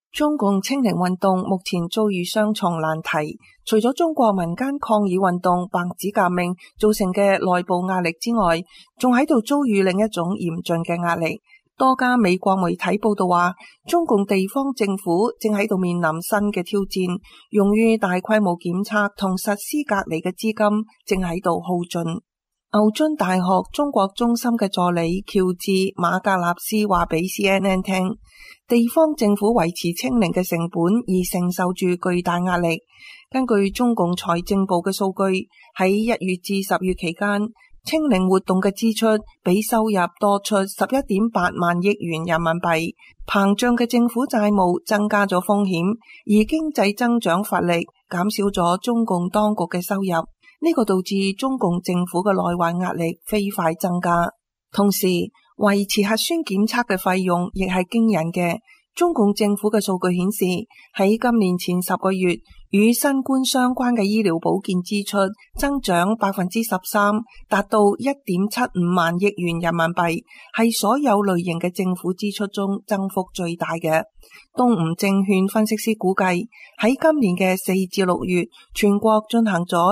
中共清零運動目前遭遇雙重難題，除咗中國民間抗議運動白紙革命造成嘅內部壓力之外，仲喺度遭遇另一種嚴峻嘅壓力。多家美國媒體報道話，中共地方政府正喺度面臨新嘅挑戰，用於大規模檢測同實施隔離嘅資金正喺度耗盡。牛津大學中國中心嘅助理喬治馬格納斯話俾 CNN 聽，地方政府維持清零嘅成本而承受住巨大壓力。根據中共財政部嘅數據，喺1月至10月期間，清零活動嘅支出比收入多出11.8萬億元人民幣，膨脹嘅政府債務增加咗風險，而經濟增長乏力，減少咗中共當局嘅收入。呢個導致中共政府嘅內患壓力飛快增加，同時維持核酸檢測嘅費用亦係驚人嘅。中共政府嘅數據顯示，喺今年前10個月，與新冠相關嘅醫療保健支出增長13%，達到1.75萬億元人民幣，係所有類型嘅政府支出中增幅最大嘅。東吳證券分析師估計，喺今年嘅4至6月，全國進行咗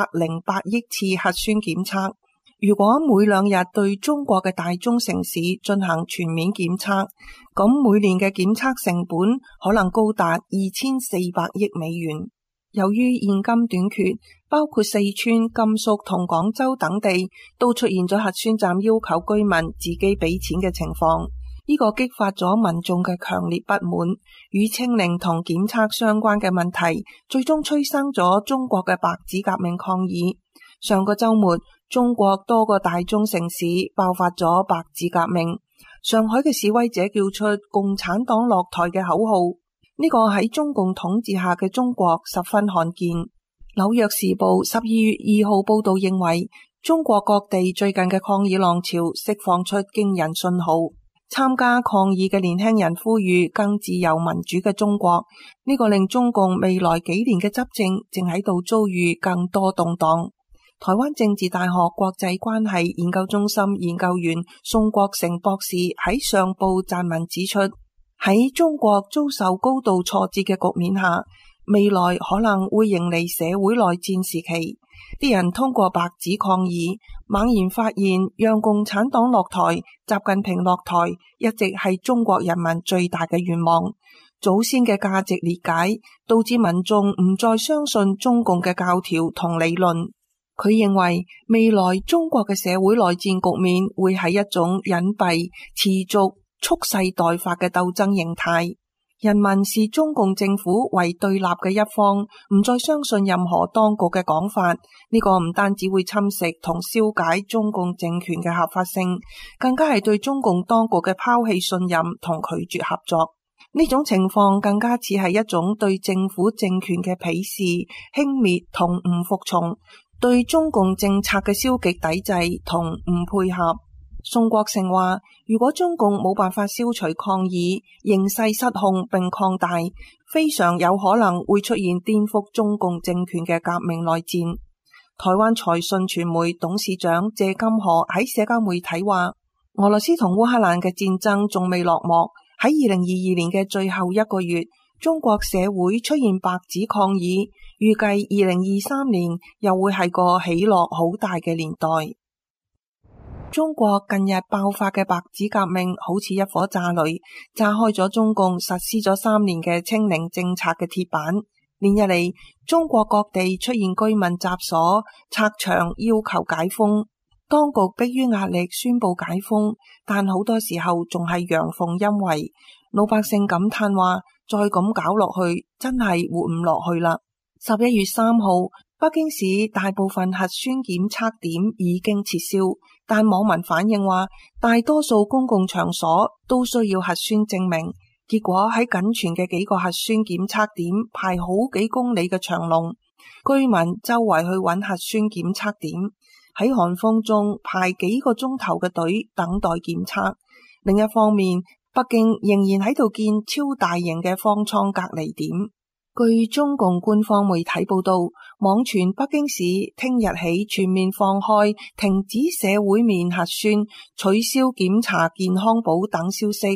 108億次核酸檢測。如果每2日對中國嘅大中城市進行全面檢測，咁每年嘅檢測成本可能高達2400億美元。由於現金短缺，包括四川、甘肅同廣州等地都出現咗核酸站要求居民自己俾錢嘅情況，呢個激發咗民眾嘅強烈不滿，與清零同檢測相關嘅問題，最終催生咗中國嘅白紙革命抗議。上個週末，中國多個大中城市爆發咗白紙革命，上海嘅示威者叫出共產黨落台嘅口號，呢個喺中共統治下嘅中國十分罕見。紐約時報12月2號報道認為，中國各地最近嘅抗議浪潮釋放出驚人信號，參加抗議嘅年輕人呼籲更自由民主嘅中國，呢個令中共未來幾年嘅執政正喺度遭遇更多動盪。台灣政治大學國際關係研究中心研究員宋國成博士喺上報撰文指出，喺中國遭受高度挫折嘅局面下，未來可能會迎嚟社會內戰時期。啲人通過白紙抗議，猛然發現讓共產黨落台、習近平落台一直係中國人民最大嘅願望。祖先嘅價值裂解導致民眾唔再相信中共嘅教條同理論。佢認為未來中國嘅社會內戰局面會係一種隱蔽、持續、蓄勢待發嘅鬥爭形態。人民視中共政府為對立嘅一方，唔再相信任何當局嘅講法。呢個唔單止會侵蝕同消解中共政權嘅合法性，更加係對中共當局嘅拋棄信任同拒絕合作。呢種情況更加似係一種對政府政權嘅鄙視、輕蔑同唔服從，對中共政策嘅消極抵制同唔配合。宋國成話，如果中共冇辦法消除抗議，形勢失控並擴大，非常有可能會出現顛覆中共政權嘅革命內戰。台灣財訊傳媒董事長謝金河喺社交媒體話，俄羅斯同烏克蘭嘅戰爭仲未落幕，喺2022年嘅最後1個月，中國社會出現白紙抗議，預計2023年又會係個起落好大嘅年代。中國近日爆發嘅白紙革命好似一顆炸雷，炸開咗中共實施咗3年嘅清零政策嘅鐵板。連日嚟，中國各地出現居民集所、拆牆要求解封，當局迫於壓力宣布解封，但好多時候仲係陽奉陰違。老百姓感嘆話，再咁搞落去，真係活唔落去啦。11月3號，北京市大部分核酸檢測點已經撤銷，但網民反映話，大多數公共場所都需要核酸證明。結果喺僅存嘅幾個核酸檢測點排好幾公里嘅長龍，居民周圍去揾核酸檢測點，喺寒風中排幾個鐘頭嘅隊等待檢測。另一方面，北京仍然喺度建超大型嘅方艙隔離點。據中共官方媒體報道，網傳北京市聽日起全面放開停止社會面核酸、取消檢查健康寶等消息，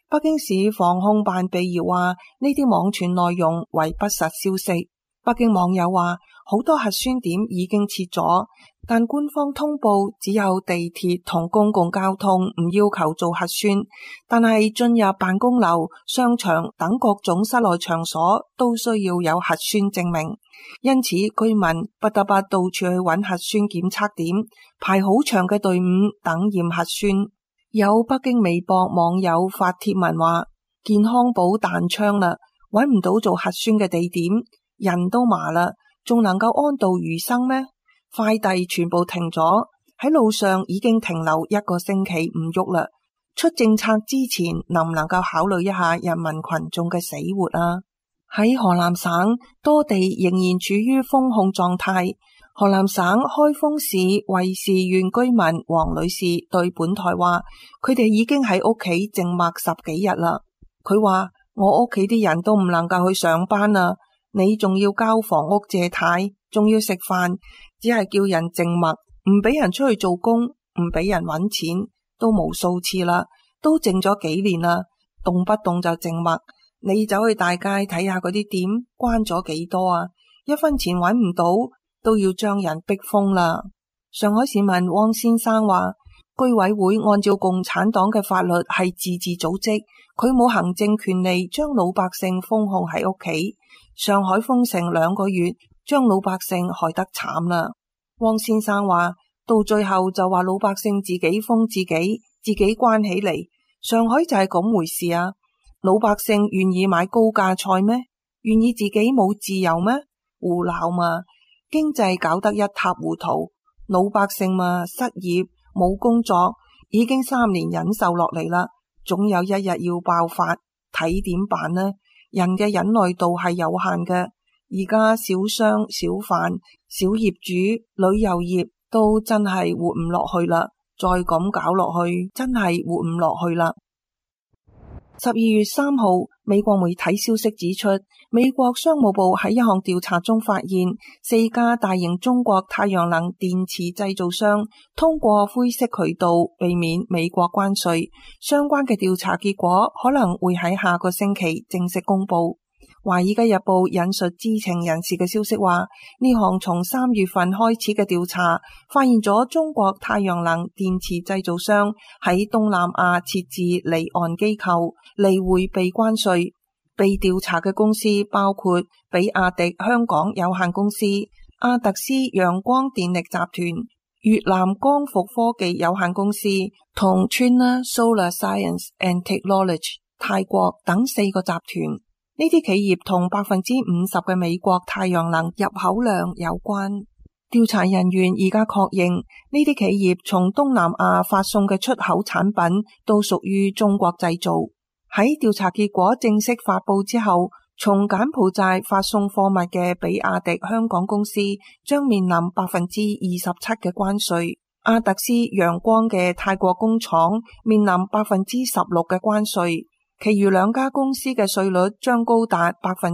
北京市防控辦辟謠話呢啲網傳內容為不實消息。北京網友話好多核酸點已經撤咗，但官方通報只有地鐵同公共交通唔要求做核酸，但係進入辦公樓、商場等各種室內場所都需要有核酸證明，因此居民不得不到處去揾核酸檢測點，排好長嘅隊伍等驗核酸。有北京微博網友發帖文話，健康寶彈槍啦，揾唔到做核酸嘅地點，人都麻啦，仲能夠安度餘生咩？快遞全部停咗，喺路上已經停留1個星期唔喐啦。出政策之前，能唔能夠考慮一下人民群眾嘅死活啊？喺河南省多地仍然處於封控狀態。河南省開封市衛士縣居民黃女士對本台話，佢哋已經喺屋企靜默10幾日啦。佢話，我屋企啲人都唔能夠去上班啦，你仲要交房屋借貸，仲要食飯，只係叫人靜默，唔俾人出去做工，唔俾人搵錢，都無數次啦，都靜咗幾年啦，動不動就靜默。你走去大街睇下嗰啲店關咗幾多啊，1分錢搵唔到都要將人逼瘋啦。上海市民汪先生話，居委會按照共產黨嘅法律係自治組織，佢冇行政權利將老百姓封控喺屋企。上海封城2個月，將老百姓害得慘啦。汪先生話，到最後就話老百姓自己封自己，自己關起嚟。上海就係咁回事啊！老百姓願意買高價菜咩？願意自己冇自由咩？胡鬧嘛！經濟搞得一塌糊塗，老百姓嘛失業冇工作，已經3年忍受落嚟啦，總有一日要爆發，睇點辦呢？人嘅忍耐度係有限嘅，而家小商、小販、小業主、旅遊業都真係活唔落去啦，再咁搞落去，真係活唔落去啦。12月3號，美國媒體消息指出，美國商務部喺一項調查中發現，4家大型中國太陽能電池製造商通過灰色渠道避免美國關稅。相關嘅調查結果可能會喺下個星期正式公布。華爾街日報引述知情人士嘅消息話，呢項從3月份開始嘅調查發現咗中國太陽能電池製造商喺東南亞設置離岸機構嚟迴避關稅。被調查嘅公司包括比亞迪香港有限公司、阿特斯陽光電力集團、越南光伏科技有限公司同 China Solar Science and Technology 泰國等4個集團。呢啲企業同50%嘅美國太陽能入口量有關。調查人員而家確認，呢啲企業從東南亞發送嘅出口產品都屬於中國製造。喺調查結果正式發佈之後，從柬埔寨發送貨物嘅比亞迪香港公司將面臨27%嘅關稅，阿特斯陽光嘅泰國工廠面臨16%嘅關稅。其餘2家公司嘅稅率將高達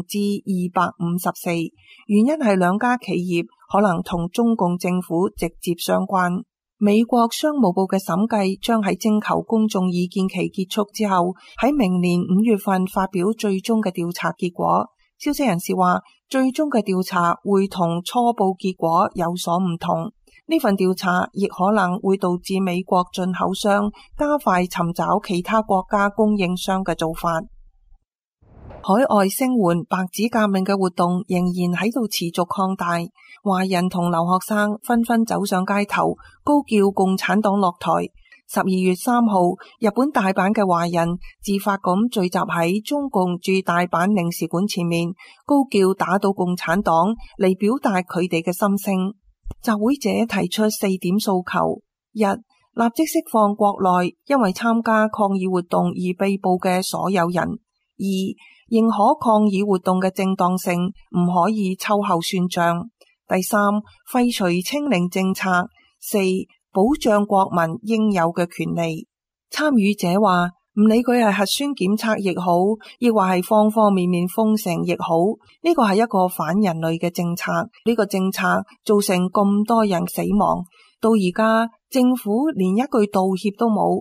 254%，原因係2家企業可能同中共政府直接相關。美國商務部嘅審計將喺徵求公眾意見期結束之後，喺明年5月份發表最終嘅調查結果。消息人士話，最終嘅調查會同初步結果有所唔同。呢份調查亦可能會導致美國進口商加快尋找其他國家供應商嘅做法。海外聲援白紙革命嘅活動仍然喺度持續擴大，華人同留學生紛紛走上街頭，高叫共產黨落台。12月3號，日本大阪嘅華人自發咁聚集喺中共駐大阪領事館前面，高叫打倒共產黨嚟表達佢哋嘅心聲。集會者提出4點訴求：一、立即釋放國內因為參加抗議活動而被捕嘅所有人；二、認可抗議活動嘅正當性，唔可以秋後算賬；第三，廢除清零政策；四、保障國民應有嘅權利。參與者話，唔理佢係核酸檢測亦好，亦或係方方面面封城亦好，呢個係一個反人類嘅政策。呢個政策造成咁多人死亡，到而家政府連一句道歉都冇，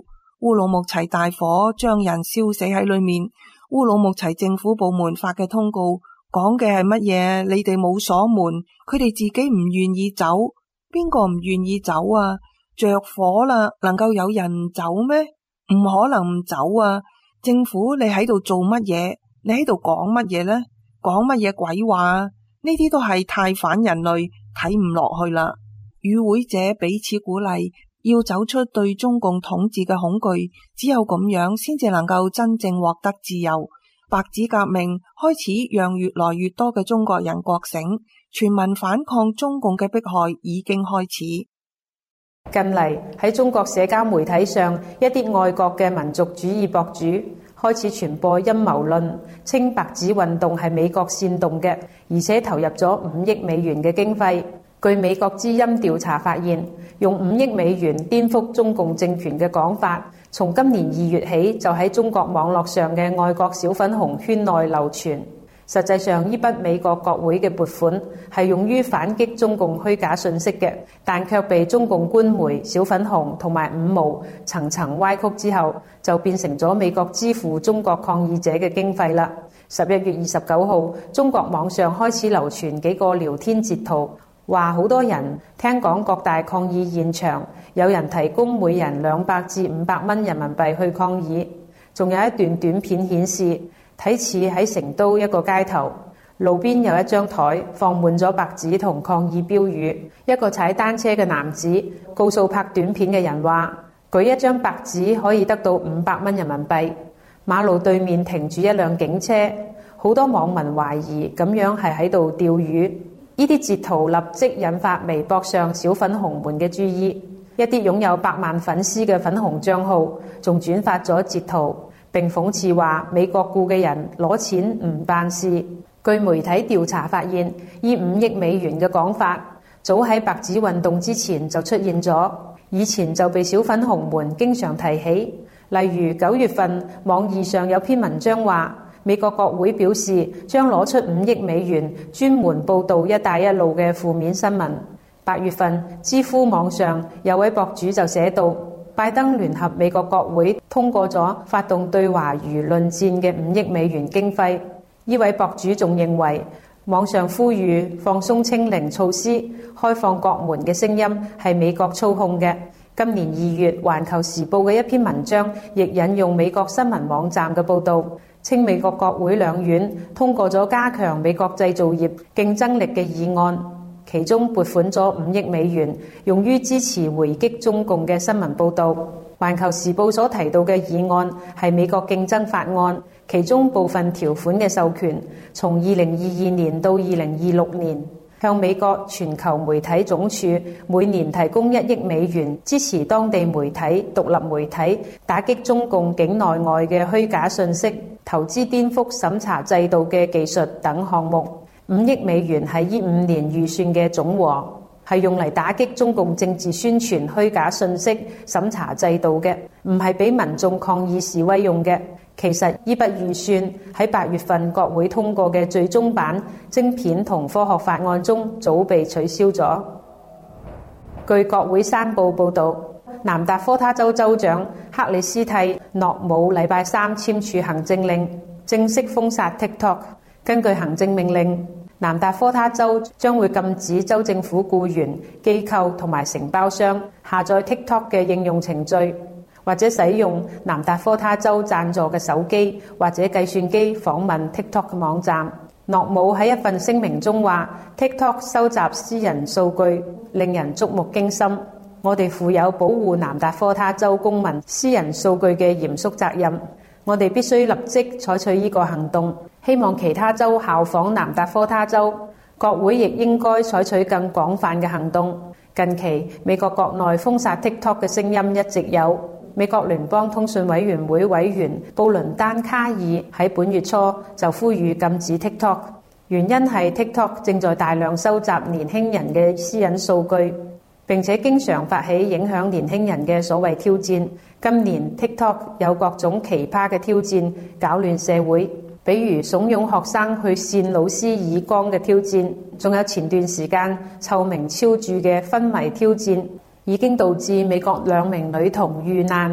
烏魯木齊大火將人燒死喺裏面。烏魯木齊政府部門發嘅通告講嘅係乜嘢？你哋冇鎖門，佢哋自己唔願意走。邊個唔願意走啊？着火啦，能夠有人唔走咩？唔可能唔走啊！政府你喺度做乜嘢？你喺度講乜嘢呢？講乜嘢鬼話啊？呢啲都係太反人類，睇唔落去啦。與會者彼此鼓勵，要走出對中共統治嘅恐懼，只有咁樣先至能夠真正獲得自由。白紙革命開始讓越來越多嘅中國人覺醒，全民反抗中共嘅迫害已經開始。 近嚟喺中國社交媒體上，一啲愛國嘅民族主義博主開始傳播陰謀論，稱白紙運動係美國煽動嘅，而且投入咗5億美元嘅經費。據美國之音調查發現，用5億美元顛覆中共政權嘅講法，從今年2月起就喺中國網絡上嘅愛國小粉紅圈內流傳。實際上，呢筆美國國會嘅撥款係用於反擊中共虛假信息嘅，但卻被中共官媒小粉紅同埋五毛層層歪曲之後，就變成咗美國支付中國抗議者嘅經費啦。11月29號，中國網上開始流傳幾個聊天截圖，話好多人聽講各大抗議現場有人提供每人200至500蚊人民幣去抗議。仲有一段短片顯示，睇似喺成都一個街頭，路邊有一張台放滿咗白紙同抗議標語。一個踩單車嘅男子告訴拍短片嘅人話，舉一張白紙可以得到500蚊人民幣。馬路對面停住一輛警車，好多網民懷疑咁樣係喺度釣魚。呢啲截圖立即引發微博上小粉紅們嘅注意，一啲擁有100萬粉絲嘅粉紅帳號仲轉發咗截圖，並諷刺話美國僱嘅人攞錢唔辦事。據媒體調查發現，呢5億美元嘅講法早喺白紙運動之前就出現咗，以前就被小粉紅們經常提起。例如9月份網易上有篇文章話，美國國會表示將攞出5億美元專門報導一帶一路嘅負面新聞。8月份知乎網上有位博主就寫道，拜登聯合美國國會通過咗發動對華輿論戰嘅5億美元經費。呢位博主仲認為，網上呼籲放鬆清零措施、開放國門嘅聲音係美國操控嘅。今年2月，《環球時報》嘅一篇文章亦引用美國新聞網站嘅報導，稱美國國會兩院通過咗加強美國製造業競爭力嘅議案，其中撥款咗5億美元，用於支持回擊中共嘅新聞報導。環球時報所提到嘅議案係美國競爭法案，其中部分條款嘅授權，從2022年到2026年，向美國全球媒體總署每年提供1億美元，支持當地媒體、獨立媒體，打擊中共境內外嘅虛假信息，投資顛覆審查制度嘅技術等項目。5億美元係呢5年預算嘅總和，係用嚟打擊中共政治宣傳虛假信息審查制度嘅，唔係俾民眾抗議示威用嘅。其實呢筆預算喺8月份國會通過嘅最終版晶片同科學法案中早被取消咗。據國會山報報導，南達科他州州長克里斯蒂諾姆禮拜三簽署行政令，正式封殺 TikTok。根據行政命令，南達科他州將會禁止州政府僱員、機構同埋承包商下載 TikTok 嘅應用程序，或者使用南達科他州贊助嘅手機或者計算機訪問 TikTok 嘅網站。諾姆喺一份聲明中話 ，TikTok 收集私人數據，令人觸目驚心。我哋負有保護南達科他州公民私人數據嘅嚴肅責任。我哋必須立即採取呢個行動，希望其他州效仿南達科他州。國會亦應該採取更廣泛嘅行動。近期美國國內封殺 TikTok 嘅聲音一直有。美國聯邦通訊委員會委員布倫丹卡爾喺本月初就呼籲禁止 TikTok， 原因係 TikTok 正在大量收集年輕人嘅私隱數據，並且經常發起影響年輕人嘅所謂挑戰。今年 TikTok 有各種奇葩嘅挑戰，搞亂社會，比如慫恿學生去扇老師耳光嘅挑戰，仲有前段時間臭名昭著嘅昏迷挑戰，已經導致美國2名女童遇難。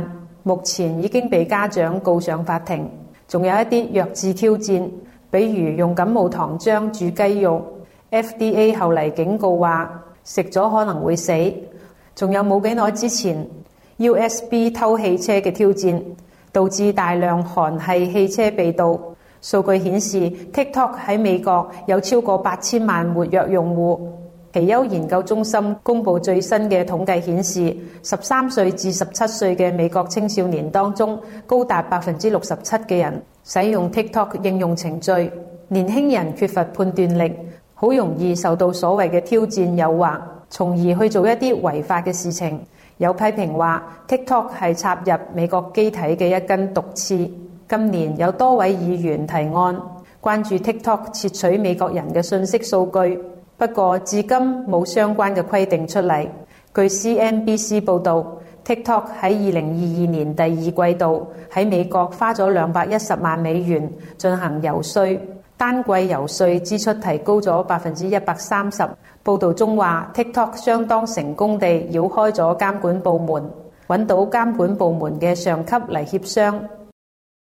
目前已經被家長告上法庭。仲有一啲弱智挑戰，比如用感冒糖漿煮雞肉。FDA 後嚟警告話食咗可能會死。仲有冇幾耐之前 USB 偷汽車嘅挑戰，導致大量韓系汽車被盜。數據顯示 TikTok 喺美國有超過8000萬活躍用戶。奇優研究中心公布最新嘅統計顯示，13歲至17歲嘅美國青少年當中，高達67%嘅人使用 TikTok 應用程序。年輕人缺乏判斷力，好容易受到所謂嘅挑戰誘惑，從而去做一啲違法嘅事情。有批評話 TikTok 係插入美國機體嘅一根毒刺。今年有多位議員提案關注 TikTok 竊取美國人嘅信息數據。不過，至今冇相關嘅規定出嚟。據 CNBC 報導 ，TikTok 喺2022年第二季度喺美國花咗210萬美元進行遊說，單季遊說支出提高咗130%。報導中話 ，TikTok 相當成功地繞開咗監管部門，揾到監管部門嘅上級嚟協商。